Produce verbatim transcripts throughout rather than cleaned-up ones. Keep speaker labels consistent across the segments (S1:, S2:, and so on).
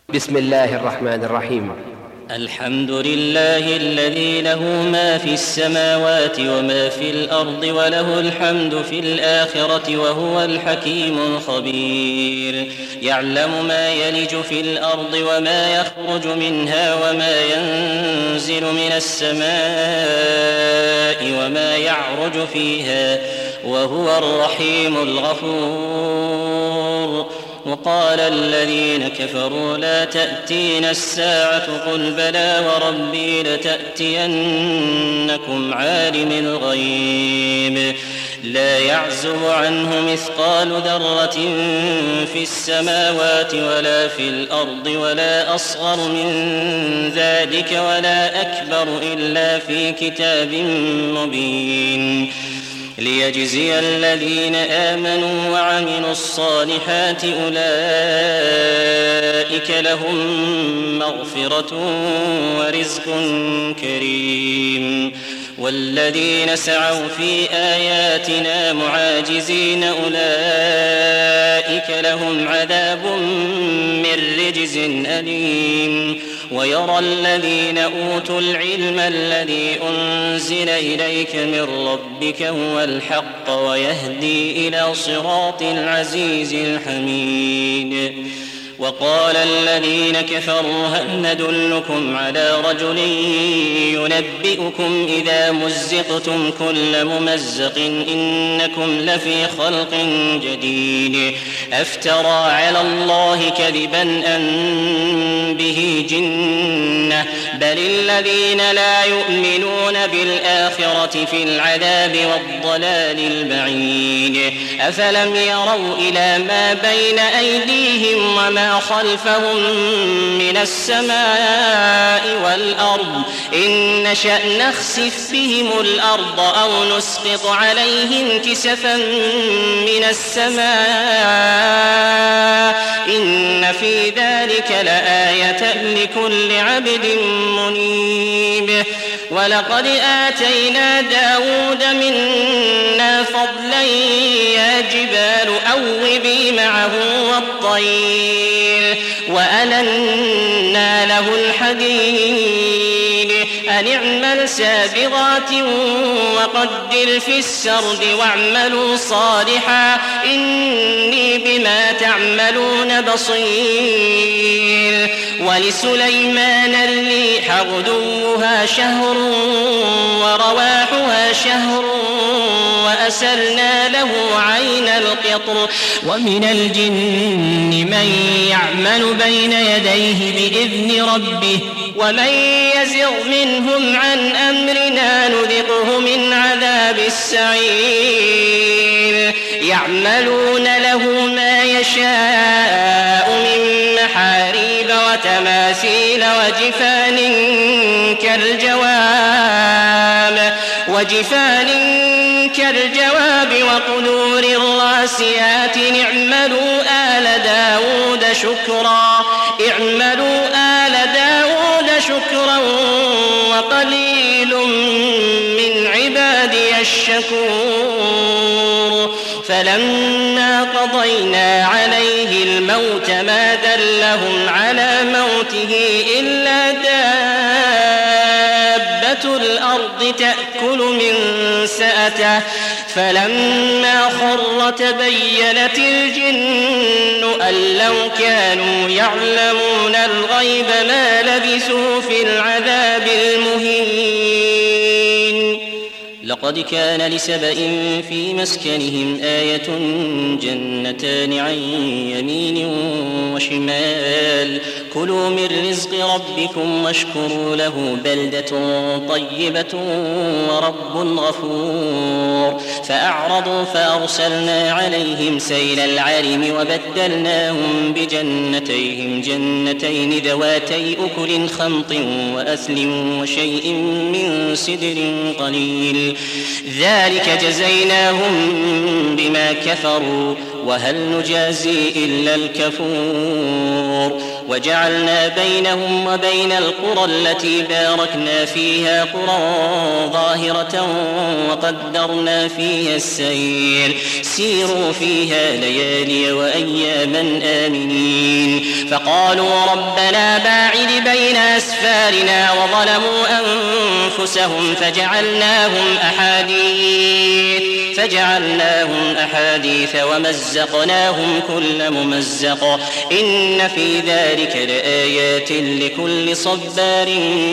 S1: بسم الله الرحمن الرحيم.
S2: الحمد لله الذي له ما في السماوات وما في الأرض وله الحمد في الآخرة وهو الحكيم الخبير. يعلم ما يلج في الأرض وما يخرج منها وما ينزل من السماء وما يعرج فيها وهو الرحيم الغفور. وقال الذين كفروا لا تأتينا الساعة قل بلى وربي لتأتينكم عالم الغيب لا يعزب عنه مثقال ذرة في السماوات ولا في الأرض ولا أصغر من ذلك ولا أكبر إلا في كتاب مبين ليجزي الذين آمنوا وعملوا الصالحات أولئك لهم مغفرة ورزق كريم. والذين سعوا في آياتنا معاجزين أولئك لهم عذاب من رجز أليم. ويرى الذين أوتوا العلم الذي أنزل إليك من ربك هو الحق ويهدي إلى صراط العزيز الحميد. وقال الذين كفروا هل ندلكم على رجل ينبئكم إذا مزقتم كل ممزق إنكم لفي خلق جديد أفترى على الله كذبا أم به جنة بل الذين لا يؤمنون بالآخرة في العذاب والضلال البعيد. أفلم يروا إلى ما بين أيديهم وما خلفهم من السماء والأرض إن نشأ نخسف بهم الأرض أو نسقط عليهم كسفا من السماء إن في ذلك لآية لكل عبد منيب. ولقد آتينا داود منا فضلا يا جبال أوبي معه والطير وألنا له الحديد أن اعمل سابغات وقدر في السرد واعملوا صالحا إني بما تعملون بصير. ولسليمان الريح غدوها شهر ورواحها شهر وأسرنا له عين القطر ومن الجن من يعمل بين يديه بإذن ربه ومن يزغ منهم عن أمرنا نذقه من عذاب السعير. يعملون له ما يشاء من محاريب وتماثيل وجفان كالجواب وجفان كالجواب وقدور الراسيات اعملوا آل داود شكرا اعملوا آل داود شكرا وقليل من عبادي الشكور. فلما قضينا عليه الموت ما دلهم على موته إلا دابة الأرض تأكل من سأته فلما خر تبينت الجن أن لو كانوا يعلمون الغيب ما لبثوا في العذاب المهين. لقد كان لسبإ في مسكنهم آية جنتان عن يمين وشمال كلوا من رزق ربكم واشكروا له بلدة طيبة ورب غفور. فأعرضوا فأرسلنا عليهم سيل العرم وبدلناهم بجنتيهم جنتين ذواتي أكل خمط وأثل وشيء من سدر قليل ذلك جزيناهم بما كفروا وهل نجازي إلا الكفور. وجعلنا بينهم وبين القرى التي باركنا فيها قرى ظاهرة وقدرنا فيها السير سيروا فيها ليالي وأياما آمنين فقالوا ربنا باعد بين أسفارنا وظلموا أنفسهم فجعلناهم أحاديث فجعلناهم أحاديث ومزقناهم كل ممزق إن في ذلك لآيات لكل صبار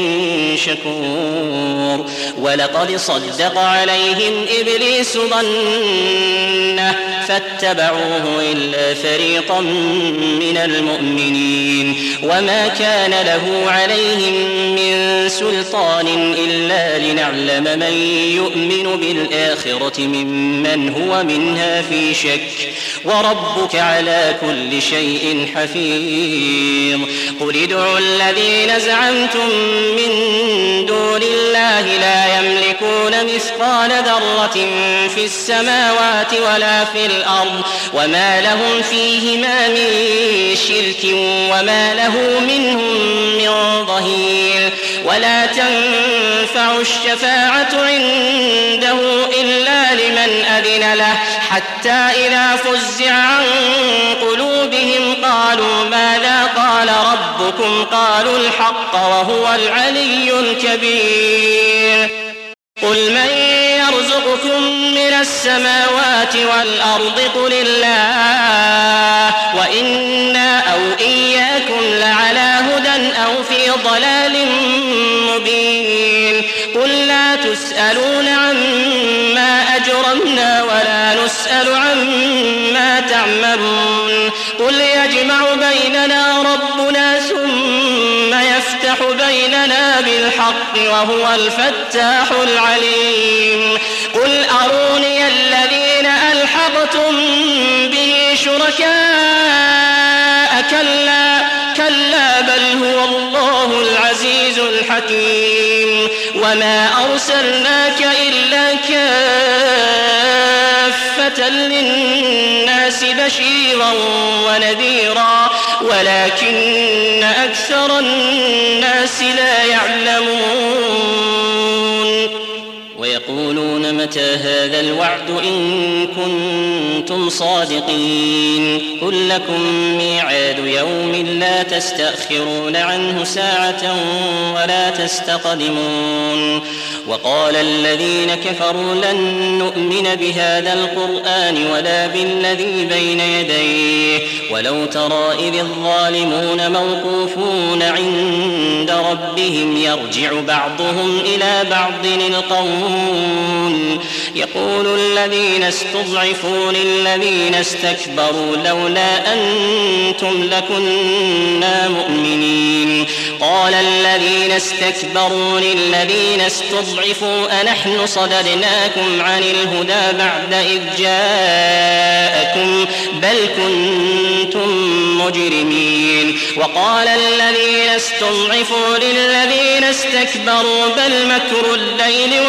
S2: شكور ولقد صدق عليهم إبليس ظنه فاتبعوه إلا فريقا من المؤمنين وما كان له عليهم من سلطان إلا لنعلم من يؤمن بالآخرة ممن هو منها في شك وربك على كل شيء حفيظ قل ادعوا الذين زعمتم من دون الله لا يملكون مثقال ذرة في السماوات ولا في الأرض وما لهم فيهما من شرك وما له منهم من ظهير ولا تنفع الشفاعة عنده إلا لمن أذن له حتى إذا فزع عن قلوبهم قالوا ماذا قال ربكم قالوا الحق وهو العلي الكبير قل من يرزقكم من السماوات والأرض قل الله وإنا أو إياكم لعلى هدى أو في ضلال مبين قل لا تسألون عما أجرمنا ولا نسأل عما تعملون قل يجمع بيننا ربنا ثم يفتح بيننا بالحق وهو الفتاح العليم قل أروني الذين ألحقتم به شركاء كلا كلا بل هو الله العزيز الحكيم وما أرسلناك إلا كافة للناس بشيرا ونذيرا ولكن أكثر الناس لا يعلمون ويقولون متى هذا الوعد إن كنتم صادقين قل لكم ميعاد يوم لا تستأخرون عنه ساعة ولا تستقدمون وقال الذين كفروا لن نؤمن بهذا القرآن ولا بالذي بين يديه ولو ترى إذ الظالمون موقوفون عند ربهم يرجع بعضهم إلى بعض القول يقول الذين استضعفوا للذين استكبروا لولا أنتم لكنا مؤمنين قال الذين استكبروا للذين استضعفوا أنحن صددناكم عن الهدى بعد إذ جاءكم بل كنتم مجرمين وقال الذين استضعفوا للذين استكبروا بل مكر الليل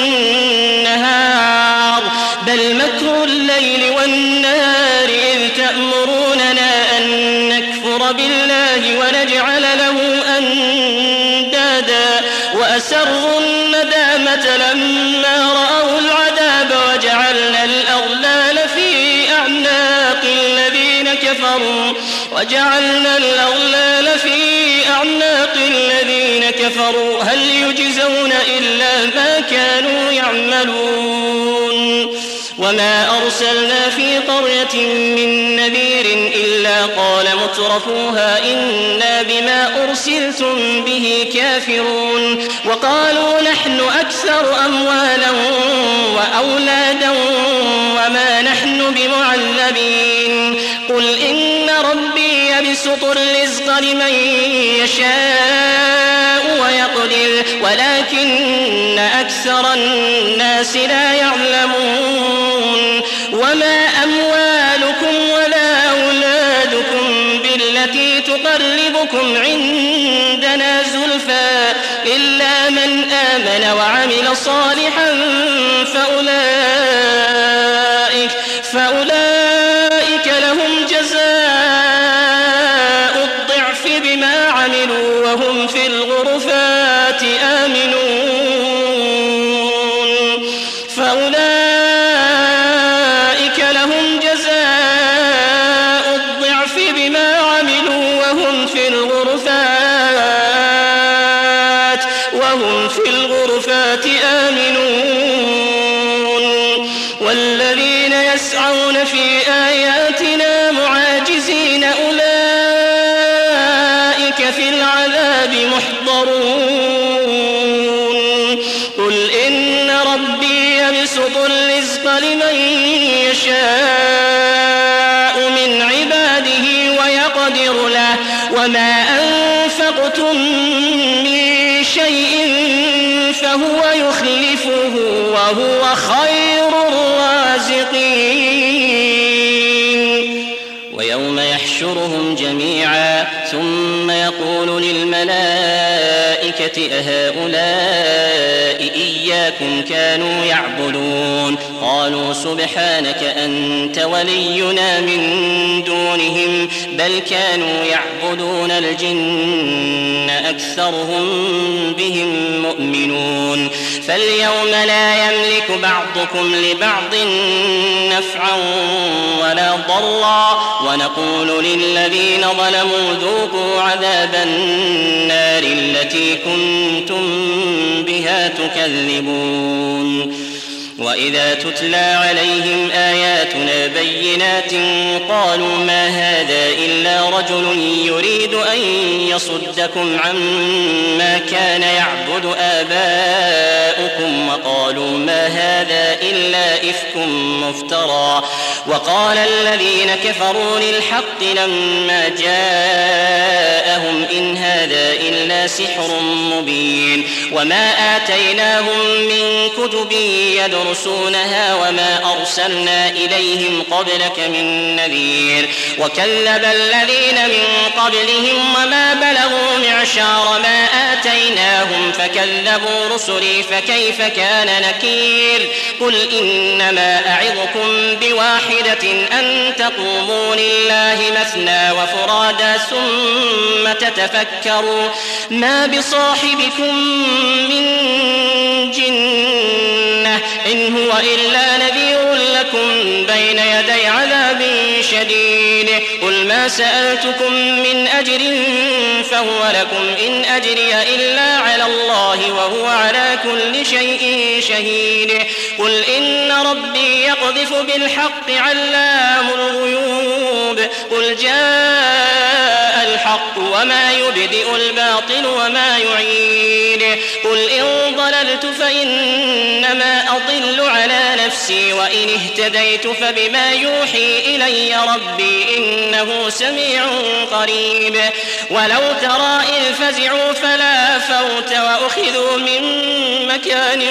S2: والنهار بل مكر الليل والنهار إذ تأمروننا أن نكفر بالله ونجعل له أندادا وأسروا الندامة لما رأوا العذاب وجعلنا الأغلال في أعناق الذين كفروا وجعلنا الأغلال في أعناق الذين كفروا هل يجزون إلا ما كانوا يعملون وما أرسلنا في قرية من نذير إلا قال مترفوها إنا بما أرسلتم به كافرون وقالوا نحن أكثر أموالا وأولادا وما نحن بمعذبين قل إن ربي يبسط الرزق لمن يشاء ويقدر ولكن أكثر الناس لا يعلمون وما أموالكم ولا أولادكم بالتي تقربكم عندنا زلفى إلا من آمن وعمل صالحا فأولئك فأولئك لهم جزاء الضعف عملوا وهم في الغرفات آمنون فأولئك لهم جزاء الضعف بما عملوا وهم في الغرفات وهم في الغرفات آمنون والذين يسعون في آياتنا معاجزين أولئك في العذاب محضرون قل إن ربي يبسط الرزق لمن يشاء من عباده ويقدر له وما أنفقتم من شيء فهو يخلفه وهو خير الرازقين ويوم يحشرهم جميعا ثم يقول للملائكة أهؤلاء إياكم كانوا يعبدون قالوا سبحانك أنت ولينا من دونهم بل كانوا يعبدون الجن أكثرهم بهم مؤمنون فاليوم لا يملك بعضكم لبعض نفعا ولا ضرا ونقول للذين ظلموا ذوقوا عذاب النار التي كنتم بها تكذبون وإذا تتلى عليهم آياتنا بينات قالوا ما هذا إلا رجل يريد أن يصدكم عما كان يعبد آباؤكم وقالوا ما هذا إلا إفك مفترى وقال الذين كفروا للحق لما جاءهم إن هذا إلا سحر مبين وما آتيناهم من كتب يدرسونها وما أرسلنا إليهم قبلك من نذير وكذب الذين من قبلهم وما بلغوا معشار ما آتيناهم فكذبوا رسلي فكيف كان نكير قل إنما أعظكم بواحدة أن تقوموا لله مثنى وفرادا ثم تتفكروا ما بصاحبكم من جنة إن هو إلا نذير لكم بين يدي عذاب شديد قل ما سألتكم من أجر فهو لكم إن أجري إلا على الله وهو على كل شيء شهيد قل إن ربي يقذف بالحق علام الغيوب قل جاء الحق وما يبدئ الباطل وما يعيد قل إن ضللت فإنما أضل على نفسي وإن اهتديت فبما يوحي إلي ربي إنه سميع قريب ولو ترى إذ فزعوا فلا فوت وأخذوا من مكان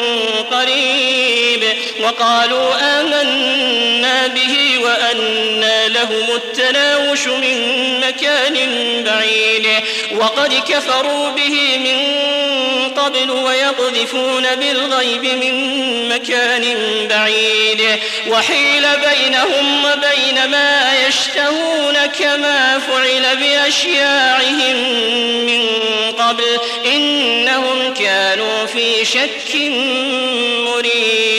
S2: قريب وقالوا آمنا به وأنى لهم التناوش من مكان بعيد وقد كفروا به من قبل ويقذفون بالغيب من مكان بعيد وحيل بينهم وبين ما يشتهون كما فعل بأشياعهم من قبل إنهم كانوا في شك مريب